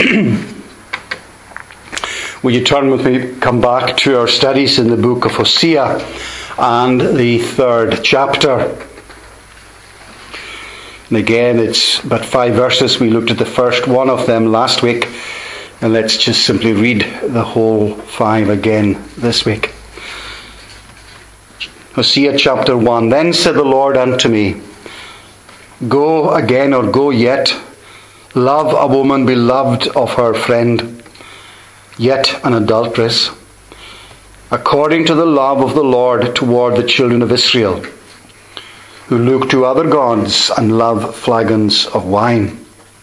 Will you turn with me, come back to our studies in the book of Hosea and the 3rd chapter. And again, it's but 5 verses. We looked at the first one of them last week. And let's just simply read the whole 5 again this week. Hosea chapter 1. Then said the Lord unto me, Go again, or go yet. Love a woman beloved of her friend, yet an adulteress, according to the love of the Lord toward the children of Israel, who look to other gods and love flagons of wine.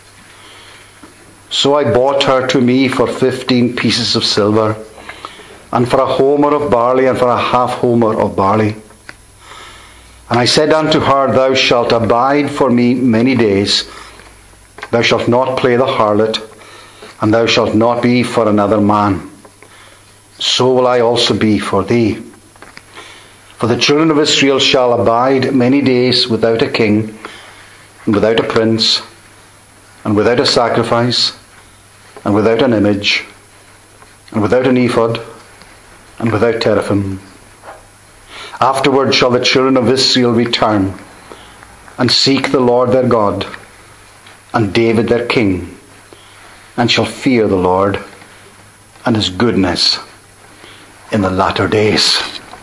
So I bought her to me for 15 pieces of silver, and for a homer of barley, and for a half homer of barley. And I said unto her, Thou shalt abide for me many days. Thou shalt not play the harlot, and thou shalt not be for another man. So will I also be for thee. For the children of Israel shall abide many days without a king, and without a prince, and without a sacrifice, and without an image, and without an ephod, and without teraphim. Afterward shall the children of Israel return, and seek the Lord their God, and David their king, and shall fear the Lord and his goodness in the latter days.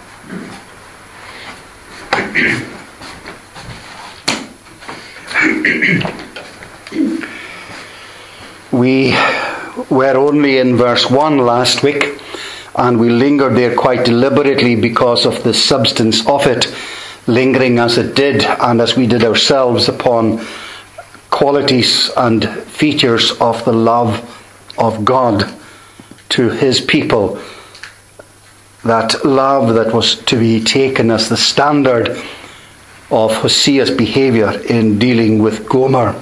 We were only in verse 1 last week, and we lingered there quite deliberately because of the substance of it, lingering as it did, and as we did ourselves, upon qualities and features of the love of God to his people. That love that was to be taken as the standard of Hosea's behaviour in dealing with Gomer.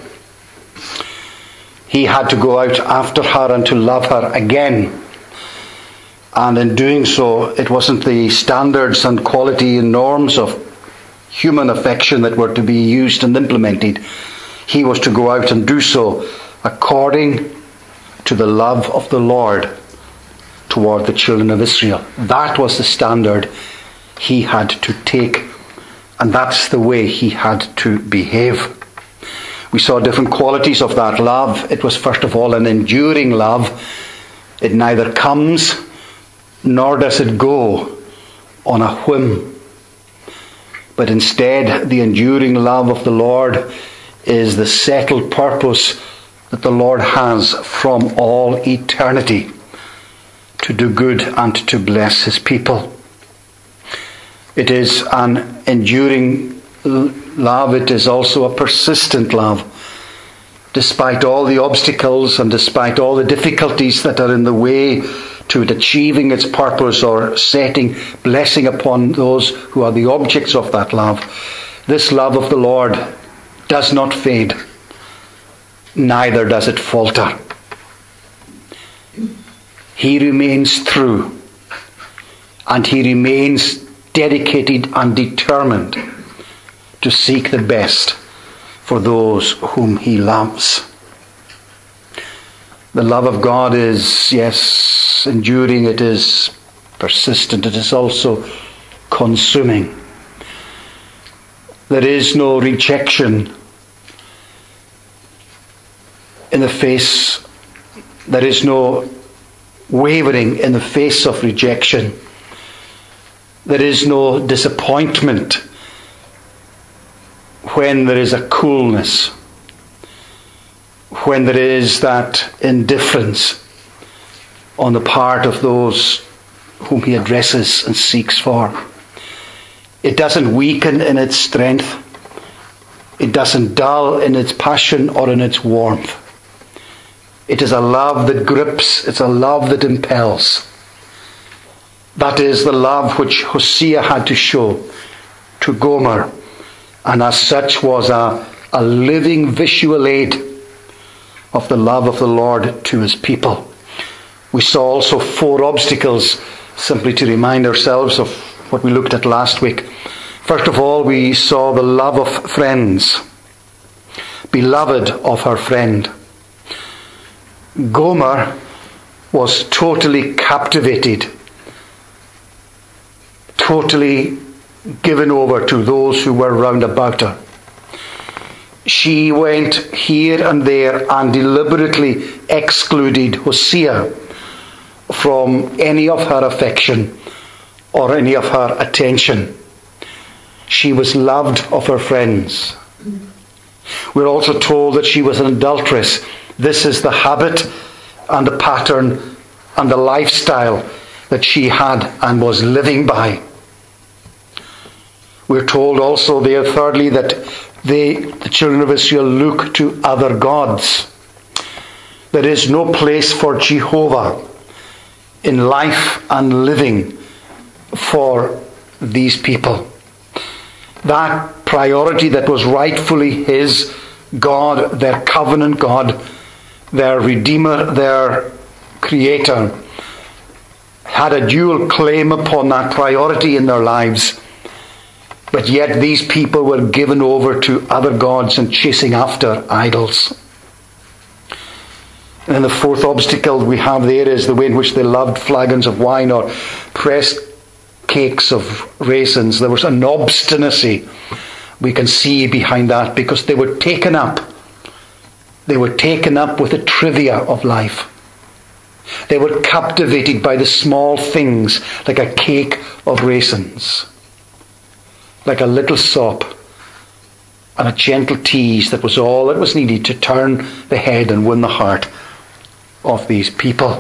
He had to go out after her and to love her again. And in doing so, it wasn't the standards and quality and norms of human affection that were to be used and implemented. He was to go out and do so according to the love of the Lord toward the children of Israel. That was the standard he had to take, and that's the way he had to behave. We saw different qualities of that love. It was first of all an enduring love. It neither comes nor does it go on a whim, but instead the enduring love of the Lord is the settled purpose that the Lord has from all eternity to do good and to bless his people. It is an enduring love. It is also a persistent love. Despite all the obstacles and despite all the difficulties that are in the way to it achieving its purpose or setting blessing upon those who are the objects of that love, this love of the Lord does not fade, neither does it falter. He remains true, and he remains dedicated and determined to seek the best for those whom he loves. The love of God is, yes, enduring, it is persistent, it is also consuming. There is no rejection in the face, there is no wavering in the face of rejection. There is no disappointment when there is a coolness, when there is that indifference on the part of those whom he addresses and seeks for. It doesn't weaken in its strength. It doesn't dull in its passion or in its warmth. It is a love that grips. It's a love that impels. That is the love which Hosea had to show to Gomer, and as such was a living visual aid of the love of the Lord to his people. We saw also 4 obstacles, simply to remind ourselves of what we looked at last week. First of all, we saw the love of friends, beloved of her friend. Gomer was totally captivated, totally given over to those who were round about her. She went here and there and deliberately excluded Hosea from any of her affection or any of her attention. She was loved of her friends. We're also told that she was an adulteress. This is the habit and the pattern and the lifestyle that she had and was living by. We're told also there, thirdly, that the children of Israel look to other gods. There is no place for Jehovah in life and living for these people. That priority that was rightfully his God, their covenant God, their Redeemer, their Creator, had a dual claim upon that priority in their lives. But yet these people were given over to other gods and chasing after idols. And then the fourth obstacle we have there is the way in which they loved flagons of wine or pressed cakes of raisins. There was an obstinacy we can see behind that, because they were taken up. They were taken up with the trivia of life. They were captivated by the small things, like a cake of raisins, like a little sop and a gentle tease. That was all that was needed to turn the head and win the heart of these people.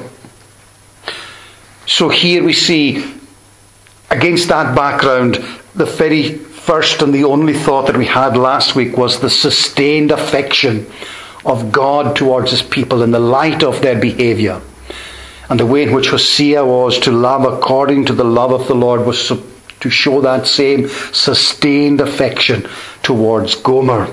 So here we see, against that background, the very first and the only thought that we had last week was the sustained affection of God towards his people in the light of their behaviour. And the way in which Hosea was to love according to the love of the Lord was to show that same sustained affection towards Gomer.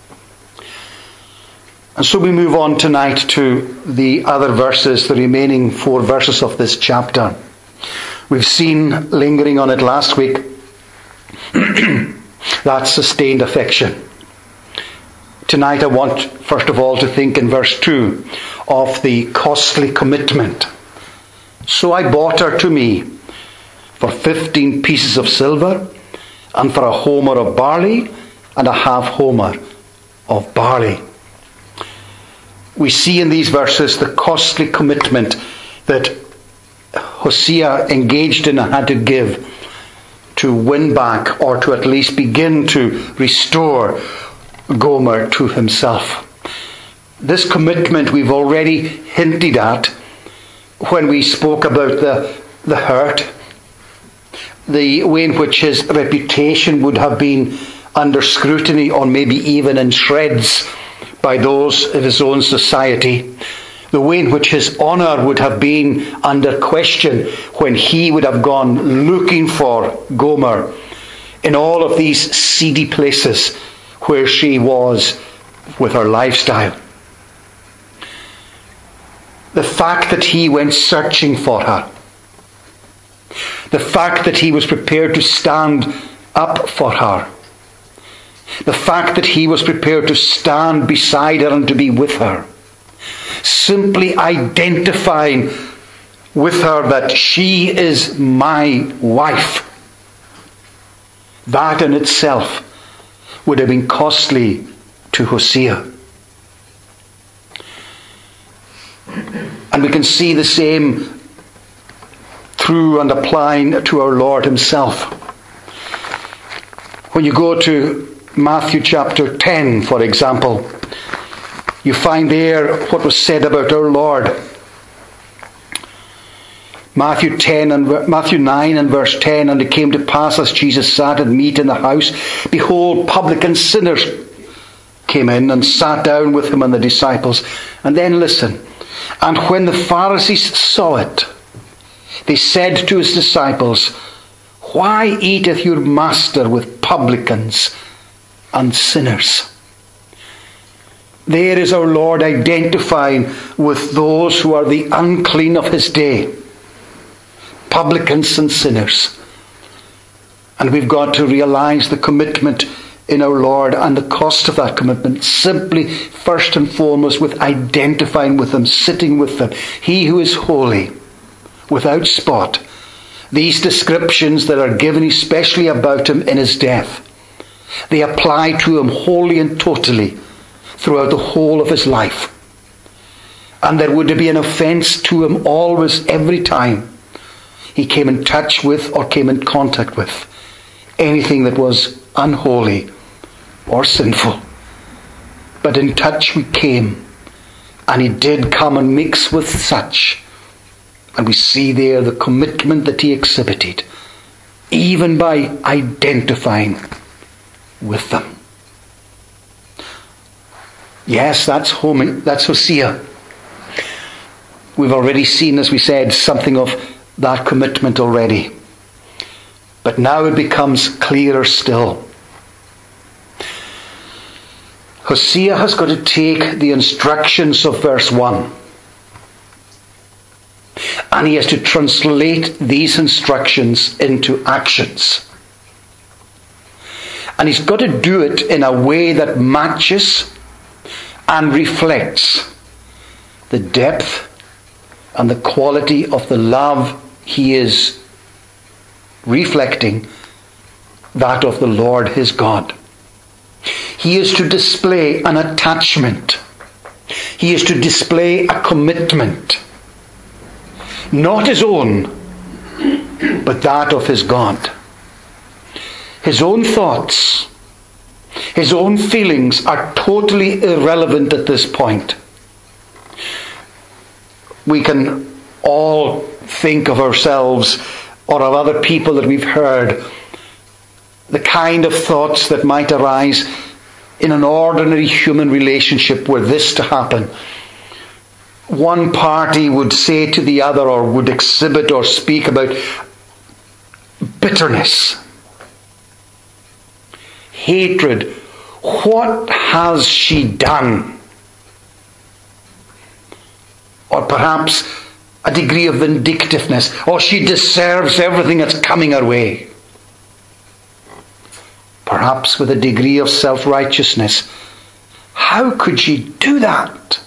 And so we move on tonight to the other verses, the remaining 4 verses of this chapter. We've seen, lingering on it last week, that sustained affection. Tonight I want, first of all, to think in verse 2 of the costly commitment. So I bought her to me for 15 pieces of silver, and for a homer of barley, and a half homer of barley. We see in these verses the costly commitment that Hosea engaged in and had to give to win back, or to at least begin to restore Gomer to himself. This commitment we've already hinted at when we spoke about the hurt, the way in which his reputation would have been under scrutiny, or maybe even in shreds, by those of his own society. The way in which his honour would have been under question when he would have gone looking for Gomer in all of these seedy places where she was with her lifestyle. The fact that he went searching for her, the fact that he was prepared to stand up for her, the fact that he was prepared to stand beside her and to be with her, simply identifying with her that she is my wife, that in itself would have been costly to Hosea. And we can see the same through and applying to our Lord himself. When you go to Matthew chapter 10, for example, you find there what was said about our Lord. Matthew 9 and verse 10, and it came to pass as Jesus sat at meat in the house, behold, publican sinners came in and sat down with him and the disciples. And then listen. And when the Pharisees saw it, they said to his disciples, why eateth your master with publicans and sinners? There is our Lord identifying with those who are the unclean of his day, publicans and sinners. And we've got to realize the commitment in our Lord and the cost of that commitment, simply, first and foremost, with identifying with Him, sitting with Him. He who is holy, without spot. These descriptions that are given especially about Him in His death, they apply to Him wholly and totally throughout the whole of His life. And there would be an offence to Him always, every time He came in touch with or came in contact with anything that was unholy or sinful. But in touch we came, and He did come and mix with such. And we see there the commitment that He exhibited, even by identifying with them. Yes, that's Hosea. We've already seen, as we said, something of that commitment already. But now it becomes clearer still. Hosea has got to take the instructions of verse 1. And he has to translate these instructions into actions. And he's got to do it in a way that matches and reflects the depth and the quality of the love he is reflecting, that of the Lord his God. He is to display an attachment. He is to display a commitment. Not his own, but that of his God. His own thoughts, his own feelings are totally irrelevant at this point. We can all think of ourselves or of other people that we've heard, the kind of thoughts that might arise in an ordinary human relationship were this to happen. One party would say to the other, or would exhibit or speak about bitterness, hatred. What has she done? Or perhaps a degree of vindictiveness. Or she deserves everything that's coming her way. Perhaps with a degree of self-righteousness. How could she do that?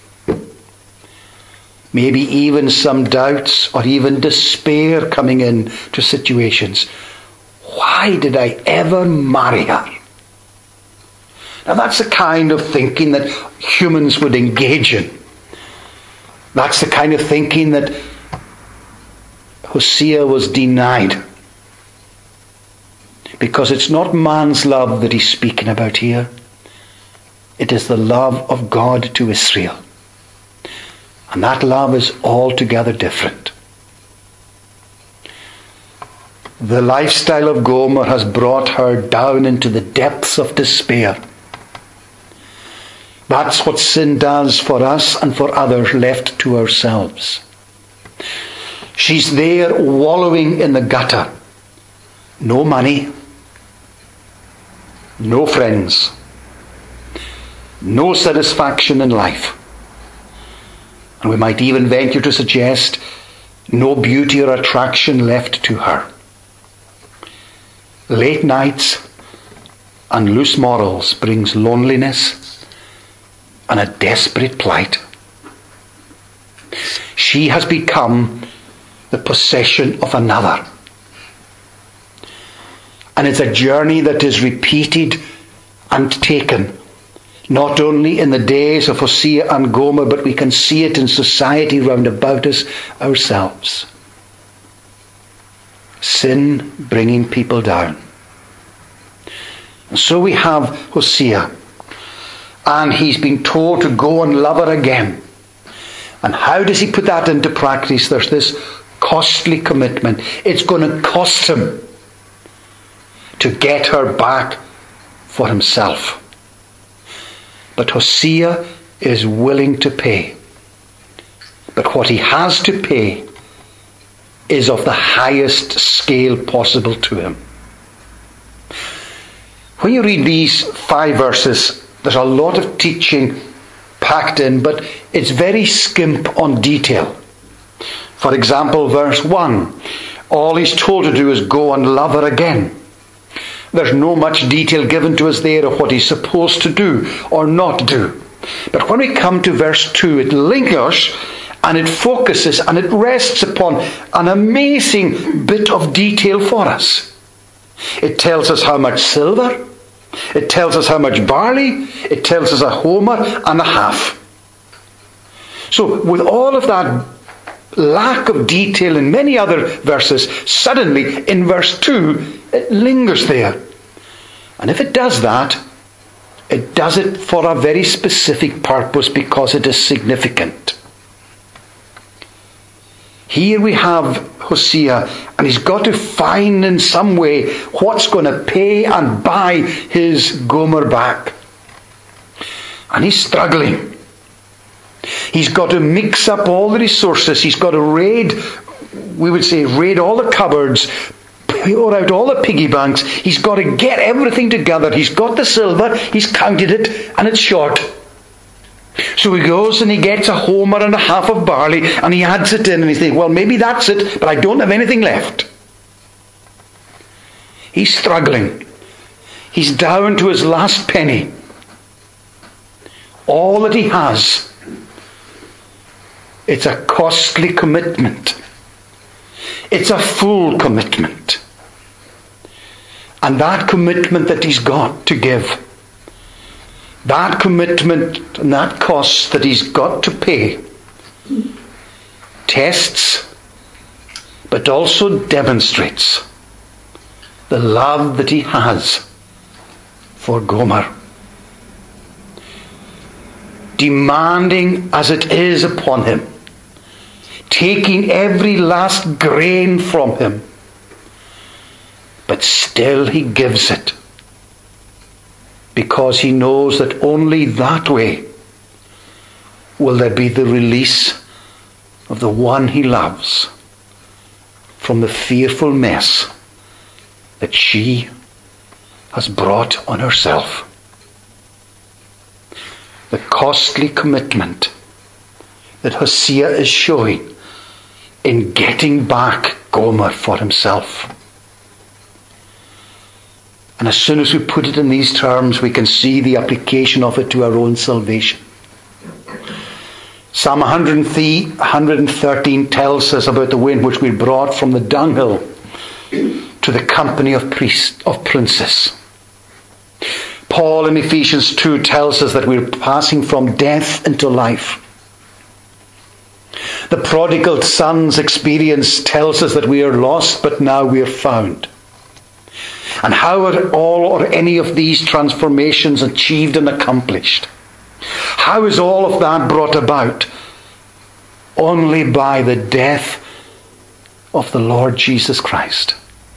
Maybe even some doubts or even despair coming in to situations. Why did I ever marry her? Now that's the kind of thinking that humans would engage in. That's the kind of thinking that Hosea was denied. Because it's not man's love that he's speaking about here. It is the love of God to Israel. And that love is altogether different. The lifestyle of Gomer has brought her down into the depths of despair. That's what sin does for us and for others left to ourselves. She's there wallowing in the gutter. No money. No friends. No satisfaction in life. And we might even venture to suggest no beauty or attraction left to her. Late nights and loose morals brings loneliness and a desperate plight. She has become the possession of another. And it's a journey that is repeated and taken, not only in the days of Hosea and Gomer, but we can see it in society round about us ourselves. Sin bringing people down. And so we have Hosea, and he's been told to go and love her again. And how does he put that into practice? There's this costly commitment. It's going to cost him to get her back for himself. But Hosea is willing to pay. But what he has to pay is of the highest scale possible to him. When you read these 5 verses, there's a lot of teaching packed in, but it's very skimp on detail. For example, verse 1, all he's told to do is go and love her again. There's no much detail given to us there of what he's supposed to do or not do. But when we come to verse 2, it lingers and it focuses and it rests upon an amazing bit of detail for us. It tells us how much silver, it tells us how much barley, it tells us a homer and a half. So with all of that lack of detail in many other verses, suddenly in verse 2 it lingers there. And if it does that, it does it for a very specific purpose, because it is significant. Here we have Hosea, and he's got to find in some way what's going to pay and buy his Gomer back. And he's struggling. He's got to mix up all the resources. He's got to raid all the cupboards, pour out all the piggy banks. He's got to get everything together. He's got the silver, he's counted it, and it's short. So he goes and he gets a homer and a half of barley, and he adds it in, and he's thinking, well, maybe that's it, but I don't have anything left. He's struggling. He's down to his last penny. All that he has. It's a costly commitment. It's a full commitment. And that commitment that he's got to give, that commitment and that cost that he's got to pay, tests, but also demonstrates the love that he has for Gomer. Demanding as it is upon him, taking every last grain from him, but still he gives it, because he knows that only that way will there be the release of the one he loves from the fearful mess that she has brought on herself. The costly commitment that Hosea is showing in getting back Gomer for himself. And as soon as we put it in these terms, we can see the application of it to our own salvation. Psalm 113 tells us about the way in which we're brought from the dunghill to the company of princes. Paul in Ephesians 2 tells us that we're passing from death into life. The prodigal son's experience tells us that we are lost, but now we are found. And how are all or any of these transformations achieved and accomplished? How is all of that brought about? Only by the death of the Lord Jesus Christ.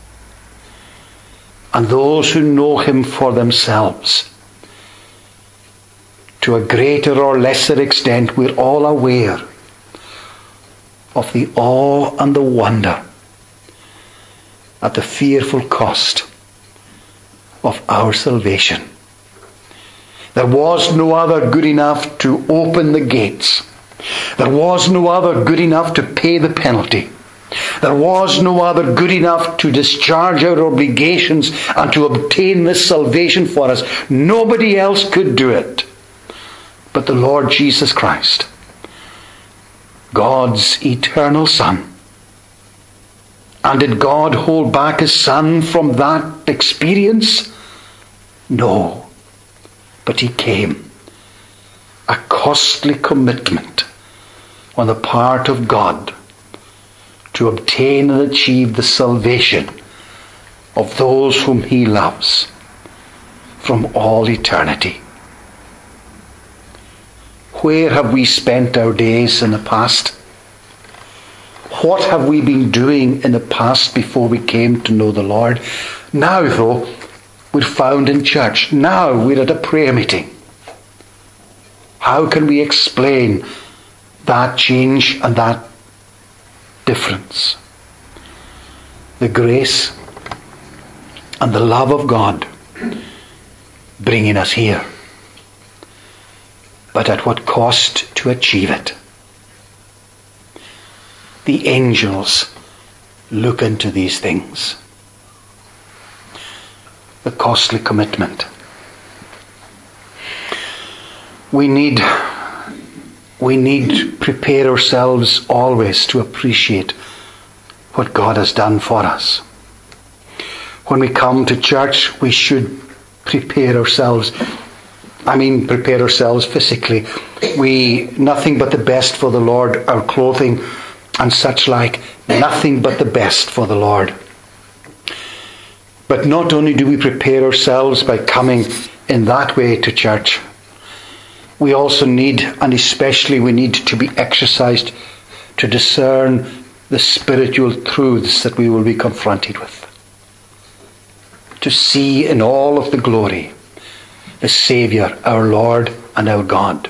And those who know him for themselves, to a greater or lesser extent, we're all aware of the awe and the wonder at the fearful cost of our salvation. There was no other good enough to open the gates. There was no other good enough to pay the penalty. There was no other good enough to discharge our obligations and to obtain this salvation for us. Nobody else could do it but the Lord Jesus Christ, God's eternal Son. And did God hold back his Son from that experience? No. But he came. A costly commitment on the part of God to obtain and achieve the salvation of those whom he loves from all eternity. Where have we spent our days in the past? What have we been doing in the past before we came to know the Lord? Now, though, we're found in church. Now we're at a prayer meeting. How can we explain that change and that difference? The grace and the love of God bringing us here. But at what cost to achieve it? The angels look into these things. the costly commitment. We need to prepare ourselves always to appreciate what God has done for us. When we come to church, we should prepare ourselves. Prepare ourselves physically. Nothing but the best for the Lord, our clothing and such like, nothing but the best for the Lord. But not only do we prepare ourselves by coming in that way to church, we also need, and especially we need to be exercised to discern the spiritual truths that we will be confronted with. To see in all of the glory the Saviour, our Lord and our God.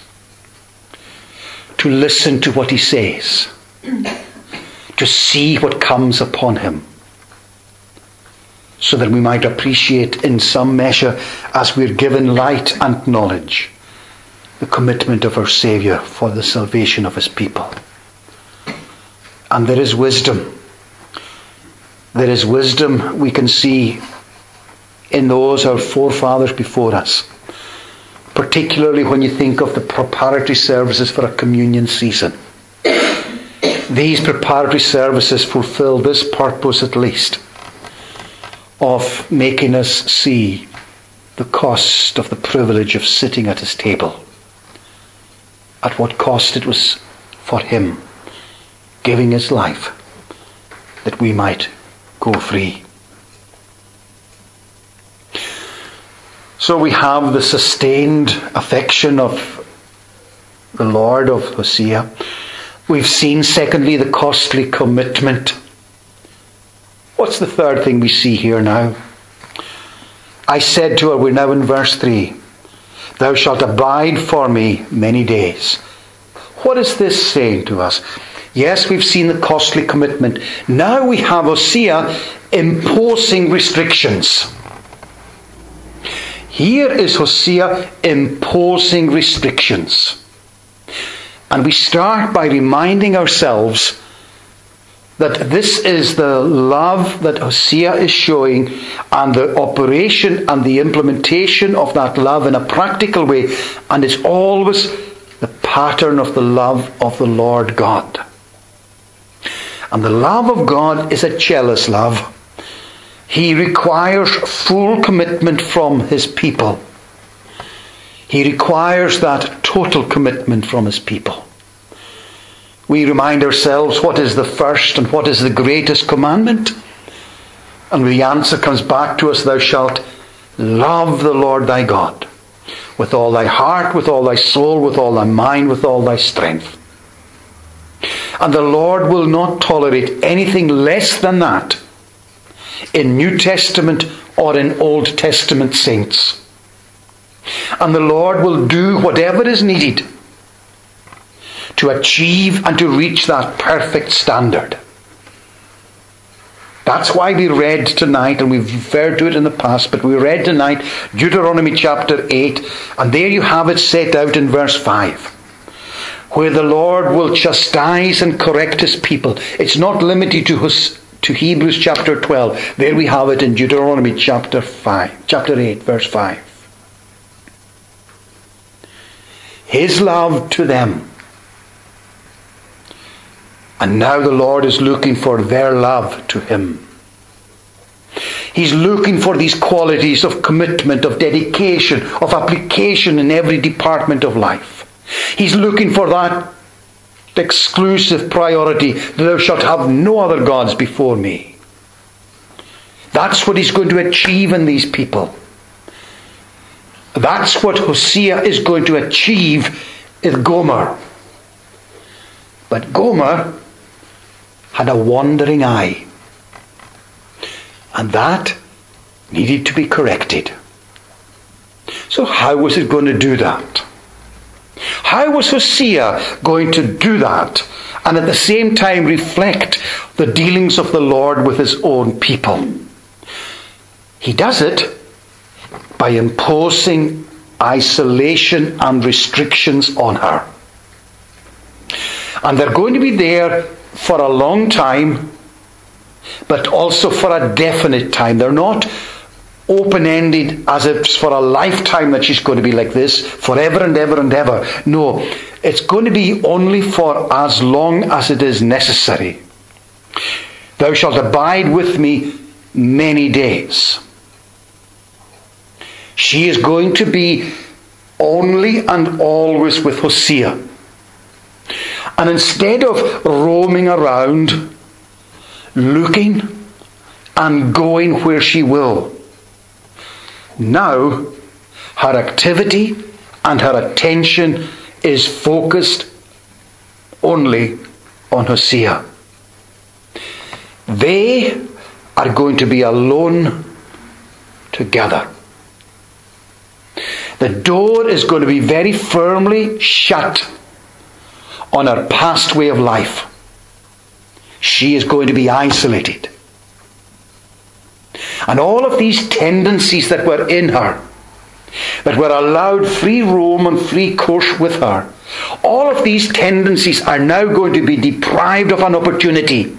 To listen to what he says. To see what comes upon him. So that we might appreciate in some measure, as we're given light and knowledge, the commitment of our Saviour for the salvation of his people. And there is wisdom. There is wisdom we can see in those our forefathers before us. Particularly when you think of the preparatory services for a communion season. These preparatory services fulfill this purpose at least, of making us see the cost of the privilege of sitting at his table. At what cost it was for him giving his life that we might go free. So we have the sustained affection of the Lord of Hosea. We've seen, secondly, the costly commitment. What's the third thing we see here now? I said to her, we're now in verse 3, thou shalt abide for me many days. What is this saying to us? Yes, we've seen the costly commitment. Now we have Hosea imposing restrictions. Here is Hosea imposing restrictions. And we start by reminding ourselves that this is the love that Hosea is showing, and the operation and the implementation of that love in a practical way. And it's always the pattern of the love of the Lord God. And the love of God is a jealous love. He requires full commitment from his people. He requires that total commitment from his people. We remind ourselves what is the first and what is the greatest commandment. And the answer comes back to us, thou shalt love the Lord thy God with all thy heart, with all thy soul, with all thy mind, with all thy strength. And the Lord will not tolerate anything less than that in New Testament or in Old Testament saints. And the Lord will do whatever is needed to achieve and to reach that perfect standard. That's why we read tonight, and we've referred to it in the past, but we read tonight Deuteronomy chapter 8, and there you have it set out in verse 5, where the Lord will chastise and correct his people. It's not limited to Hebrews chapter 12. There we have it in Deuteronomy chapter 8, verse 5. His love to them. And now the Lord is looking for their love to him. He's looking for these qualities of commitment, of dedication, of application in every department of life. He's looking for that exclusive priority, thou shalt have no other gods before me. That's what he's going to achieve in these people. That's what Hosea is going to achieve in Gomer. But Gomer had a wandering eye, and that needed to be corrected. So how was it going to do that? How was Hosea going to do that and at the same time reflect the dealings of the Lord with his own people? He does it by imposing isolation and restrictions on her. And they're going to be there for a long time, but also for a definite time. They're not open-ended as if it's for a lifetime that she's going to be like this, forever and ever and ever. No, it's going to be only for as long as it is necessary. Thou shalt abide with me many days. She is going to be only and always with Hosea. And instead of roaming around, looking and going where she will, now her activity and her attention is focused only on Hosea. They are going to be alone together. The door is going to be very firmly shut on her past way of life. She is going to be isolated. And all of these tendencies that were in her, that were allowed free roam and free course with her, all of these tendencies are now going to be deprived of an opportunity.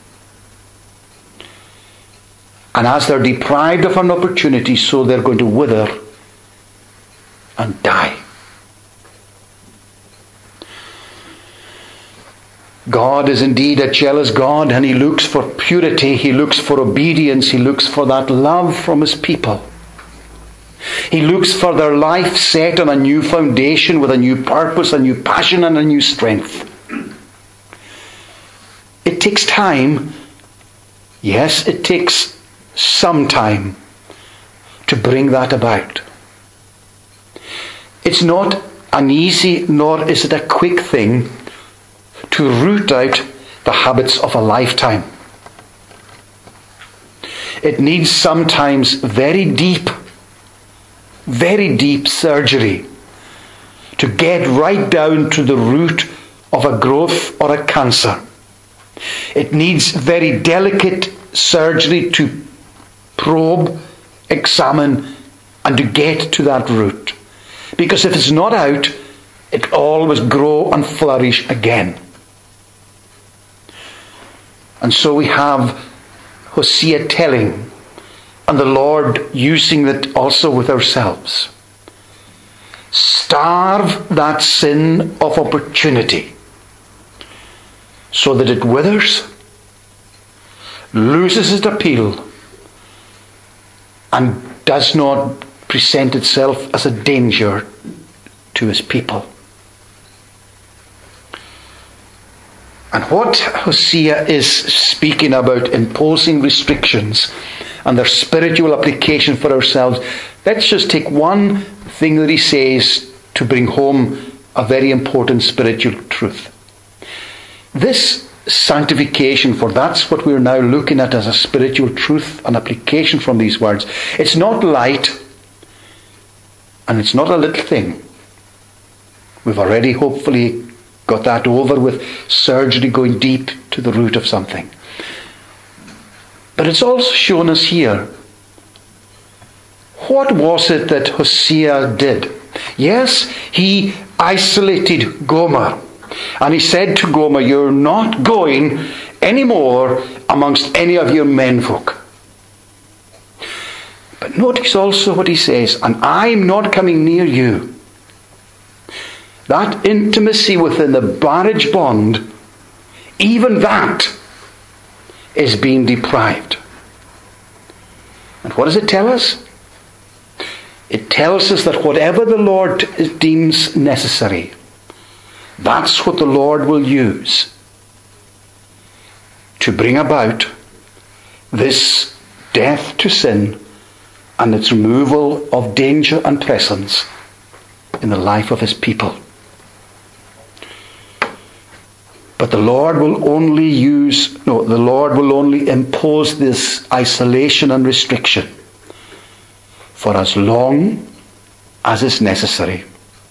And as they're deprived of an opportunity, so they're going to wither and die. God is indeed a jealous God, and He looks for purity, He looks for obedience, He looks for that love from His people. He looks for their life set on a new foundation with a new purpose, a new passion and a new strength. It takes time. Yes, it takes some time to bring that about. It's not an easy, nor is it a quick thing to root out the habits of a lifetime. It needs sometimes very deep surgery to get right down to the root of a growth or a cancer. It needs very delicate surgery to probe, examine, and to get to that root. Because if it's not out, it will always grow and flourish again. And so we have Hosea telling, and the Lord using it also with ourselves. Starve that sin of opportunity so that it withers, loses its appeal, and does not present itself as a danger to His people. And what Hosea is speaking about, imposing restrictions and their spiritual application for ourselves, let's just take one thing that he says to bring home a very important spiritual truth. This sanctification, for that's what we're now looking at as a spiritual truth, an application from these words. It's not light, and it's not a little thing. We've already hopefully got that over with surgery going deep to the root of something. But it's also shown us here. What was it that Hosea did? Yes, he isolated Gomer. And he said to Gomer, you're not going anymore amongst any of your menfolk. But notice also what he says, and I'm not coming near you. That intimacy within the marriage bond, even that is being deprived. And what does it tell us? It tells us that whatever the Lord deems necessary, that's what the Lord will use to bring about this death to sin and its removal of danger and presence in the life of His people. But the Lord will only impose this isolation and restriction for as long as is necessary.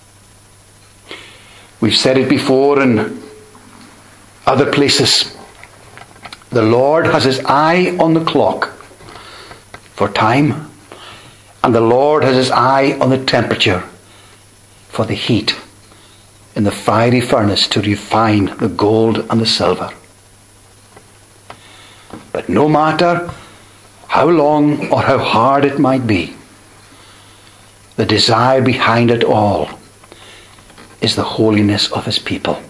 We've said it before in other places. The Lord has His eye on the clock for time, and the Lord has His eye on the temperature for the heat in the fiery furnace to refine the gold and the silver. But no matter how long or how hard it might be, the desire behind it all is the holiness of his people.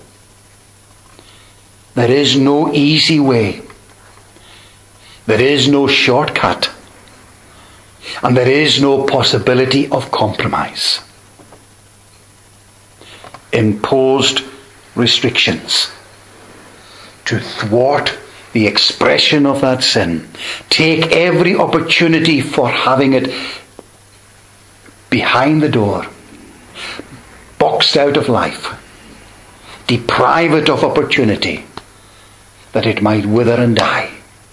There is no easy way. There is no shortcut. And there is no possibility of compromise. Imposed restrictions to thwart the expression of that sin. Take every opportunity for having it behind the door, boxed out of life. Deprive it of opportunity that it might wither and die.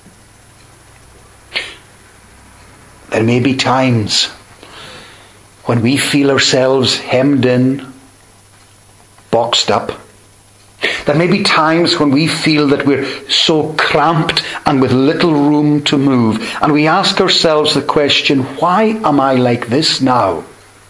There may be times when we feel ourselves hemmed in, boxed up. There may be times when we feel that we're so cramped and with little room to move. And we ask ourselves the question, why am I like this now?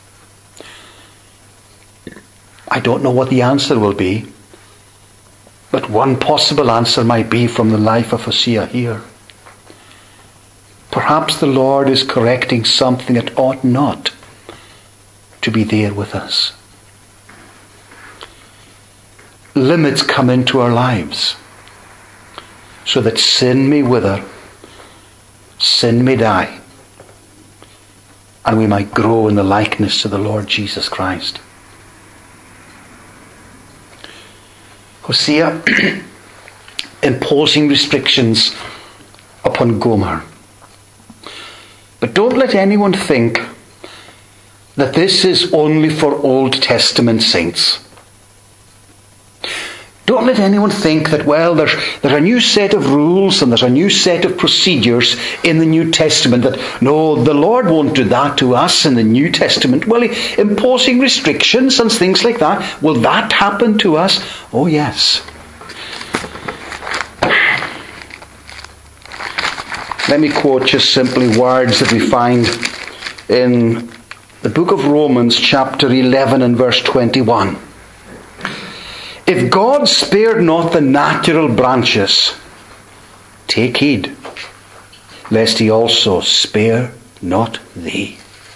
I don't know what the answer will be. But one possible answer might be from the life of Hosea here. Perhaps the Lord is correcting something that ought not to be there with us. Limits come into our lives so that sin may wither, sin may die, and we might grow in the likeness to the Lord Jesus Christ. Hosea imposing restrictions upon Gomer. But don't let anyone think that this is only for Old Testament saints. Don't let anyone think that, well, there's a new set of rules and there's a new set of procedures in the New Testament. That, no, the Lord won't do that to us in the New Testament. Well, imposing restrictions and things like that. Will that happen to us? Oh, yes. Let me quote just simply words that we find in the book of Romans, chapter 11 and verse 21. If God spared not the natural branches, take heed, lest he also spare not thee.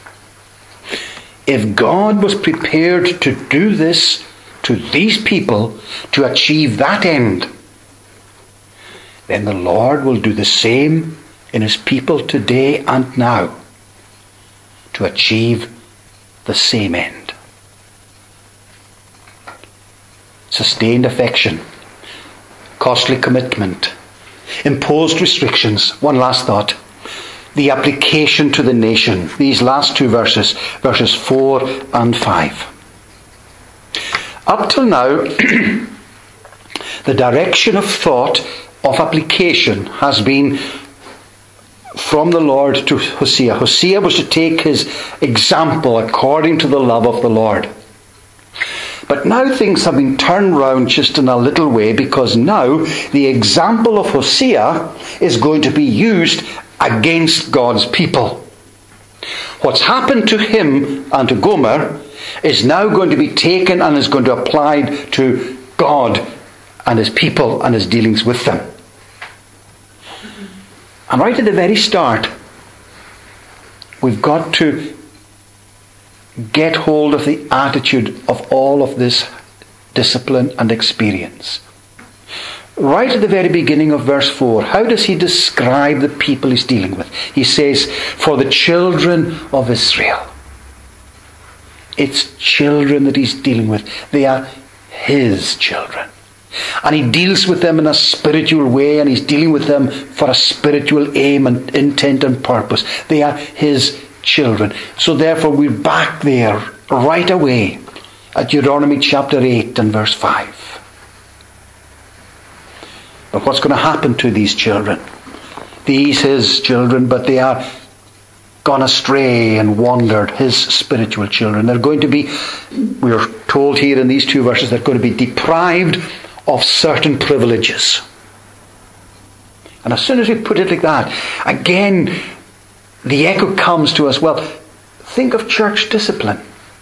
If God was prepared to do this to these people to achieve that end, then the Lord will do the same in his people today and now to achieve the same end. Sustained affection, costly commitment, imposed restrictions. One last thought. The application to the nation. These last two verses, verses 4 and 5. Up till now, the direction of thought of application has been from the Lord to Hosea. Hosea was to take his example according to the love of the Lord. But now things have been turned round just in a little way, because now the example of Hosea is going to be used against God's people. What's happened to him and to Gomer is now going to be taken and is going to be applied to God and his people and his dealings with them. And right at the very start, we've got to get hold of the attitude of all of this discipline and experience. Right at the very beginning of verse 4, how does he describe the people he's dealing with? He says, for the children of Israel. It's children that he's dealing with. They are his children. And he deals with them in a spiritual way, and he's dealing with them for a spiritual aim and intent and purpose. They are his children. So therefore we're back there right away at Deuteronomy chapter 8 and verse 5. But what's going to happen to these children? These his children, but they are gone astray and wandered, his spiritual children. They're going to be, we are told here in these two verses, they're going to be deprived of certain privileges. And as soon as we put it like that, again, the echo comes to us, well, think of church discipline.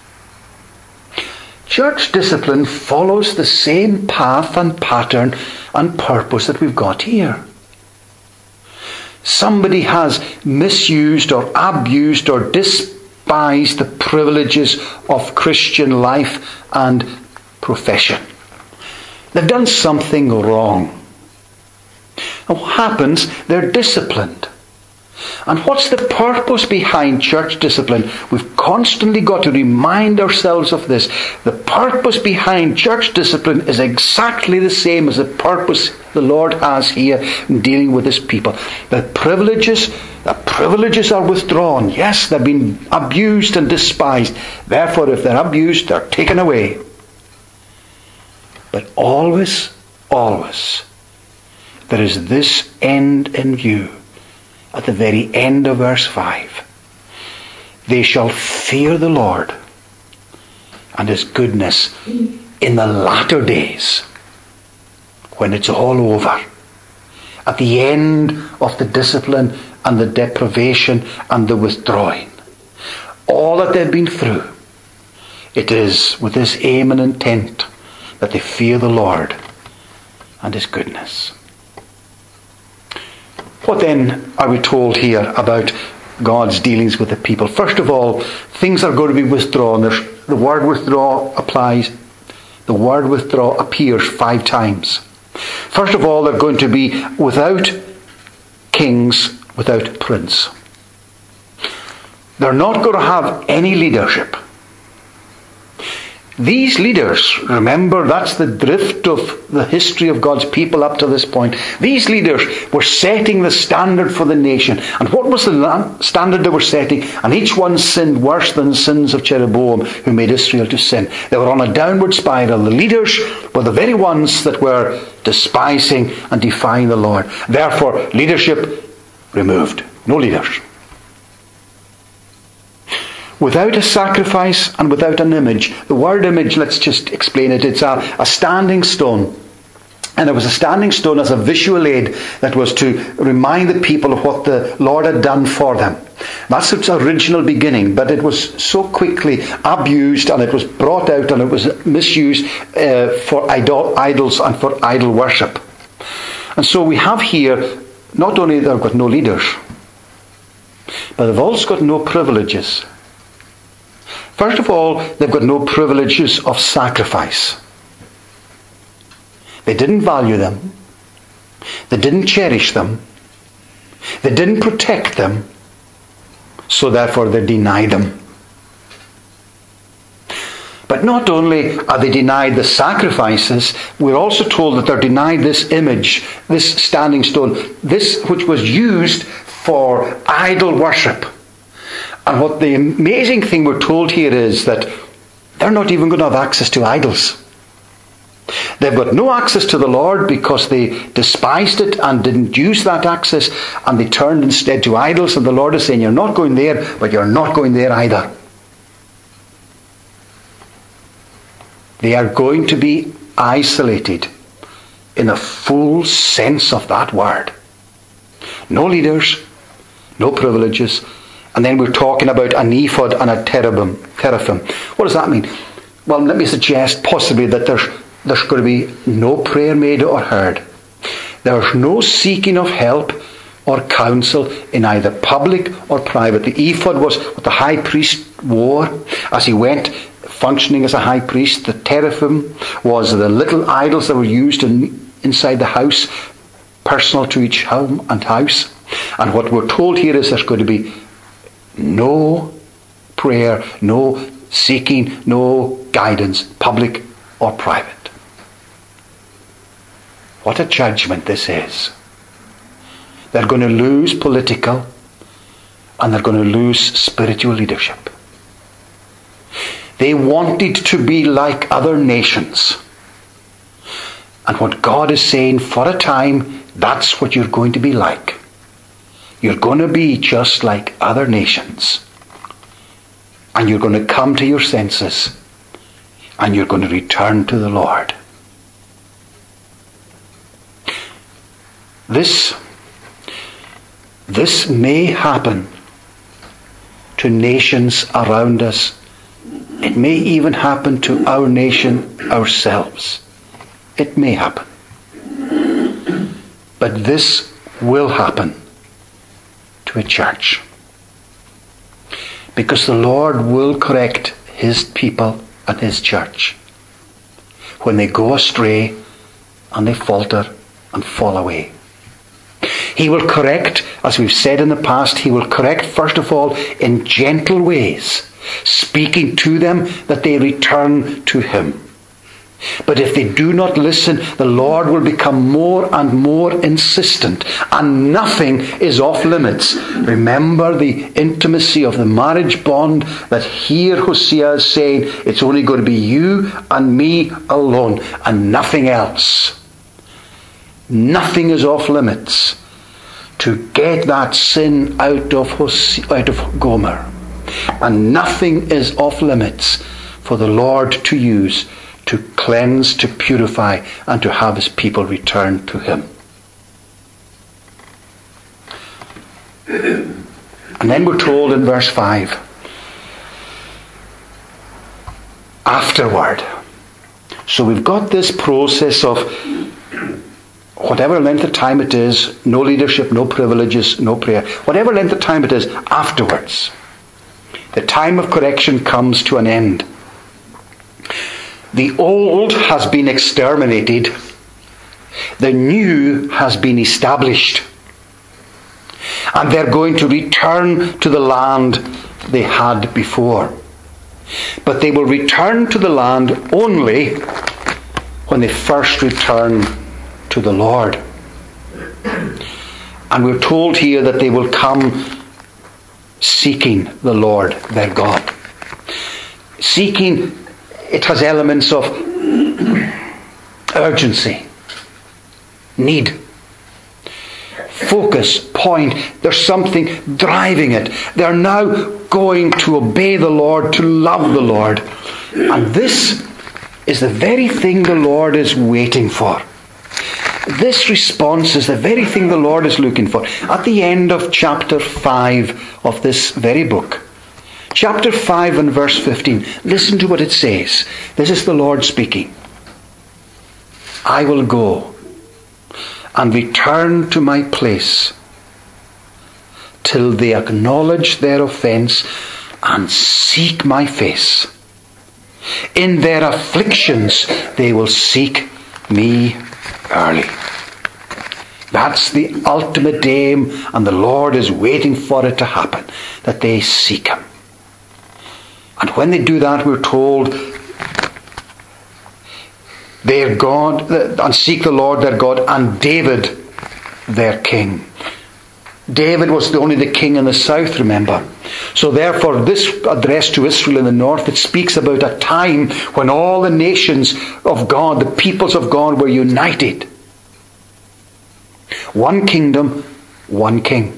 Church discipline follows the same path and pattern and purpose that we've got here. somebody has misused or abused or despised the privileges of Christian life and profession. They've done something wrong. And what happens? They're disciplined. And what's the purpose behind church discipline? We've constantly got to remind ourselves of this. The purpose behind church discipline is exactly the same as the purpose the Lord has here in dealing with his people. The privileges are withdrawn. Yes, they've been abused and despised. Therefore, if they're abused, they're taken away. But always, always, there is this end in view. At the very end of verse 5. They shall fear the Lord and his goodness in the latter days, when it's all over. At the end of the discipline and the deprivation and the withdrawing. All that they've been through, it is with this aim and intent that they fear the Lord and his goodness. What then are we told here about God's dealings with the people? First of all, things are going to be withdrawn. The word withdraw applies. The word withdraw appears 5 times. First of all, they're going to be without kings, without prince. They're not going to have any leadership. These leaders, remember, that's the drift of the history of God's people up to this point. These leaders were setting the standard for the nation. And what was the standard they were setting? And each one sinned worse than the sins of Jeroboam, who made Israel to sin. They were on a downward spiral. The leaders were the very ones that were despising and defying the Lord. Therefore, leadership removed. No leaders. Without a sacrifice and without an image. The word image, let's just explain it. It's a standing stone. And it was a standing stone as a visual aid that was to remind the people of what the Lord had done for them. That's its original beginning. But it was so quickly abused and it was brought out and it was misused for idols and for idol worship. And so we have here, not only they've got no leaders, but they've also got no privileges. First of all, they've got no privileges of sacrifice. They didn't value them. They didn't cherish them. They didn't protect them. So therefore they denied them. But not only are they denied the sacrifices, we're also told that they're denied this image, this standing stone, this which was used for idol worship. And what the amazing thing we're told here is that they're not even going to have access to idols. They've got no access to the Lord because they despised it and didn't use that access, and they turned instead to idols, and the Lord is saying, you're not going there, but you're not going there either. They are going to be isolated in the full sense of that word. No leaders, no privileges. And then we're talking about an ephod and a teraphim. What does that mean? Well, let me suggest possibly that there's going to be no prayer made or heard. There's no seeking of help or counsel in either public or private. The ephod was what the high priest wore as he went functioning as a high priest. The teraphim was the little idols that were used inside the house, personal to each home and house. And what we're told here is there's going to be no prayer, no seeking, no guidance, public or private. What a judgment this is. They're going to lose political and they're going to lose spiritual leadership. They wanted to be like other nations. And what God is saying, for a time, that's what you're going to be like. You're going to be just like other nations. And you're going to come to your senses. And you're going to return to the Lord. This may happen to nations around us. It may even happen to our nation ourselves. It may happen. But this will happen to a church. Because the Lord will correct his people and his church when they go astray and they falter and fall away. He will correct, as we've said in the past, he will correct first of all in gentle ways, speaking to them that they return to him. But if they do not listen, the Lord will become more and more insistent, and nothing is off limits. Remember the intimacy of the marriage bond that here Hosea is saying, it's only going to be you and me alone and nothing else. Nothing is off limits to get that sin out of Gomer. And nothing is off limits for the Lord to use to cleanse, to purify, and to have his people return to him. And then we're told in verse 5, afterward. So we've got this process of whatever length of time it is, no leadership, no privileges, no prayer, whatever length of time it is, afterwards. The time of correction comes to an end. The old has been exterminated. The new has been established. And they're going to return to the land they had before. But they will return to the land only when they first return to the Lord. And we're told here that they will come seeking the Lord their God. Seeking, it has elements of urgency, need, focus, point. There's something driving it. They're now going to obey the Lord, to love the Lord. And this is the very thing the Lord is waiting for. This response is the very thing the Lord is looking for. At the end of chapter 5 of this very book, chapter 5 and verse 15, listen to what it says. This is the Lord speaking. I will go and return to my place till they acknowledge their offence and seek my face. In their afflictions they will seek me early. That's the ultimate aim, and the Lord is waiting for it to happen, that they seek him. And when they do that, we're told, their God, and seek the Lord their God, and David their king. David was only the king in the south, remember. So therefore, this address to Israel in the north, it speaks about a time when all the nations of God, the peoples of God, were united. One kingdom, one king.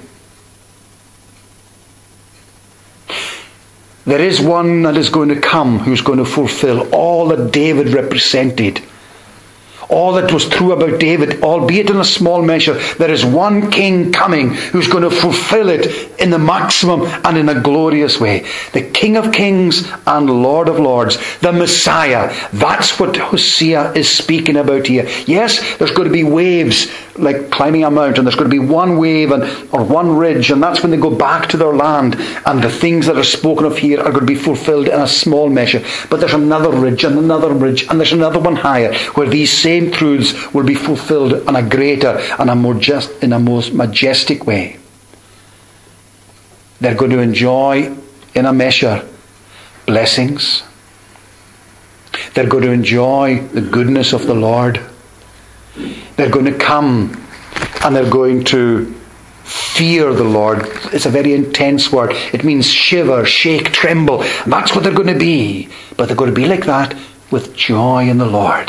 There is one that is going to come who's going to fulfill all that David represented. All that was true about David, albeit in a small measure. There is one king coming who's going to fulfill it in the maximum and in a glorious way. The King of Kings and Lord of Lords, the Messiah. That's what Hosea is speaking about here. Yes, there's going to be waves like climbing a mountain. There's going to be one wave or one ridge, and that's when they go back to their land, and the things that are spoken of here are going to be fulfilled in a small measure. But there's another ridge and another ridge, and there's another one higher, where these same truths will be fulfilled in a greater and in a most majestic way. They're going to enjoy, in a measure, blessings. They're going to enjoy the goodness of the Lord. They're going to come and they're going to fear the Lord. It's a very intense word. It means shiver, shake, tremble. And that's what they're going to be. But they're going to be like that with joy in the Lord.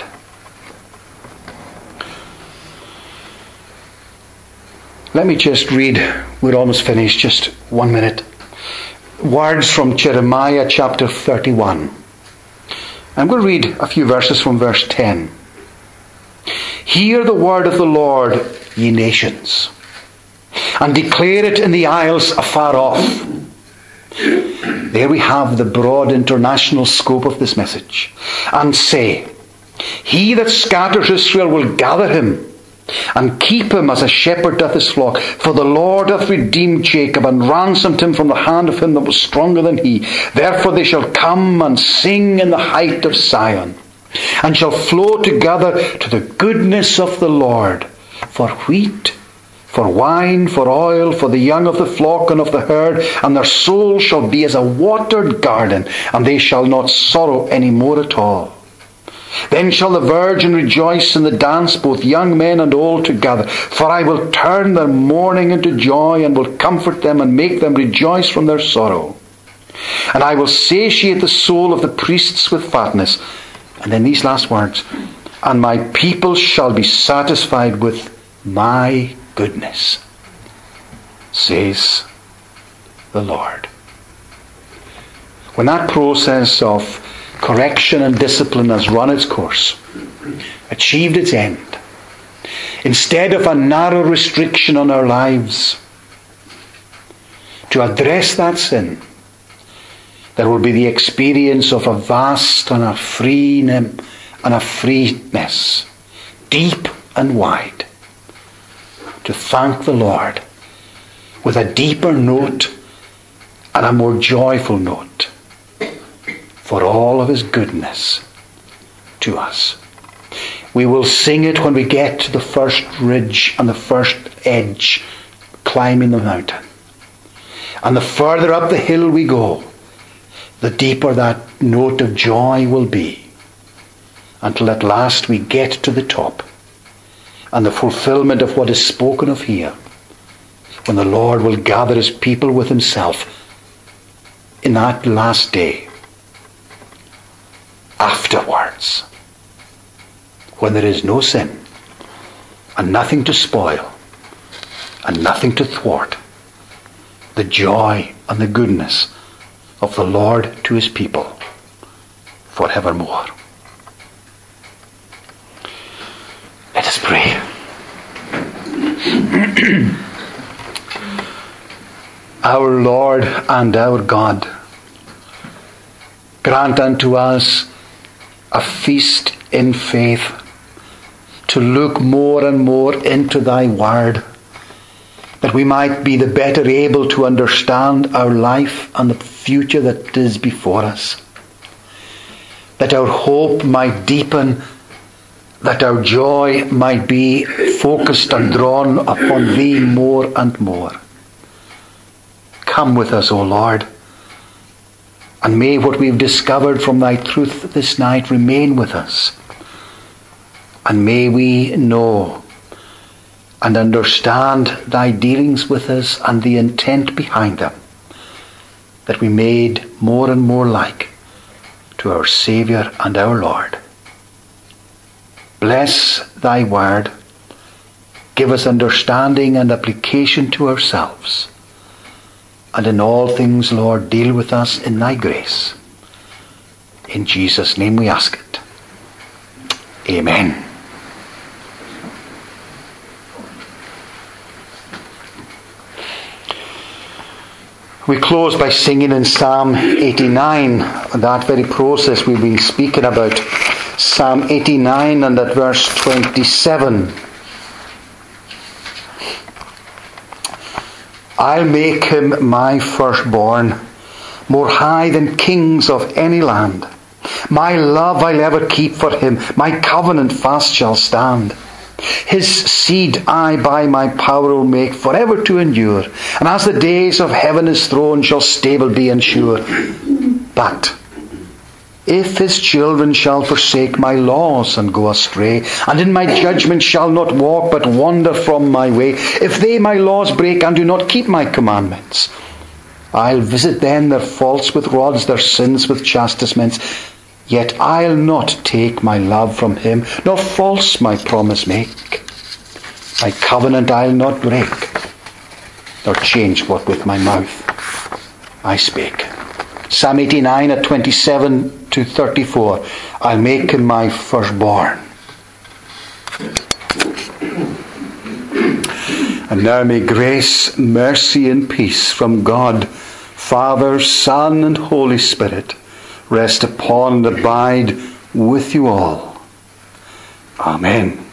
Let me just read, we're almost finished, just 1 minute. Words from Jeremiah chapter 31. I'm going to read a few verses from verse 10. Hear the word of the Lord, ye nations, and declare it in the isles afar off. There we have the broad international scope of this message. And say, he that scatters Israel will gather him, and keep him as a shepherd doth his flock. For the Lord hath redeemed Jacob, and ransomed him from the hand of him that was stronger than he. Therefore they shall come and sing in the height of Zion, and shall flow together to the goodness of the Lord, for wheat, for wine, for oil, for the young of the flock and of the herd, and their soul shall be as a watered garden, and they shall not sorrow any more at all. Then shall the virgin rejoice in the dance, both young men and old together. For I will turn their mourning into joy, and will comfort them, and make them rejoice from their sorrow. And I will satiate the soul of the priests with fatness. And then these last words, and my people shall be satisfied with my goodness, says the Lord. When that process of correction and discipline has run its course, achieved its end, instead of a narrow restriction on our lives, to address that sin, there will be the experience of a vast and a freeness, deep and wide, to thank the Lord with a deeper note and a more joyful note for all of his goodness to us. We will sing it when we get to the first ridge and the first edge climbing the mountain. And the further up the hill we go, the deeper that note of joy will be, until at last we get to the top and the fulfillment of what is spoken of here, when the Lord will gather his people with himself in that last day. Afterwards, when there is no sin and nothing to spoil and nothing to thwart the joy and the goodness of the Lord to his people forevermore. Let us pray. Our Lord and our God, grant unto us a feast in faith, to look more and more into thy word, that we might be the better able to understand our life and the future that is before us, that our hope might deepen, that our joy might be focused and drawn upon thee more and more. Come with us, O Lord, and may what we've discovered from thy truth this night remain with us. And may we know and understand thy dealings with us and the intent behind them, that we made more and more like to our Saviour and our Lord. Bless thy word. Give us understanding and application to ourselves. And in all things, Lord, deal with us in thy grace. In Jesus' name we ask it. Amen. We close by singing in Psalm 89, that very process we've been speaking about. Psalm 89 and at verse 27. I'll make him my firstborn, more high than kings of any land. My love I'll ever keep for him, my covenant fast shall stand. His seed I by my power will make forever to endure, and as the days of heaven his throne shall stable be and sure. But if his children shall forsake my laws and go astray, and in my judgment shall not walk but wander from my way, if they my laws break and do not keep my commandments, I'll visit then their faults with rods, their sins with chastisements. Yet I'll not take my love from him, nor false my promise make. My covenant I'll not break, nor change what with my mouth I spake. Psalm 89 at 27 to 34. I'll make him my firstborn. And now may grace, mercy and peace from God, Father, Son and Holy Spirit rest upon and abide with you all. Amen.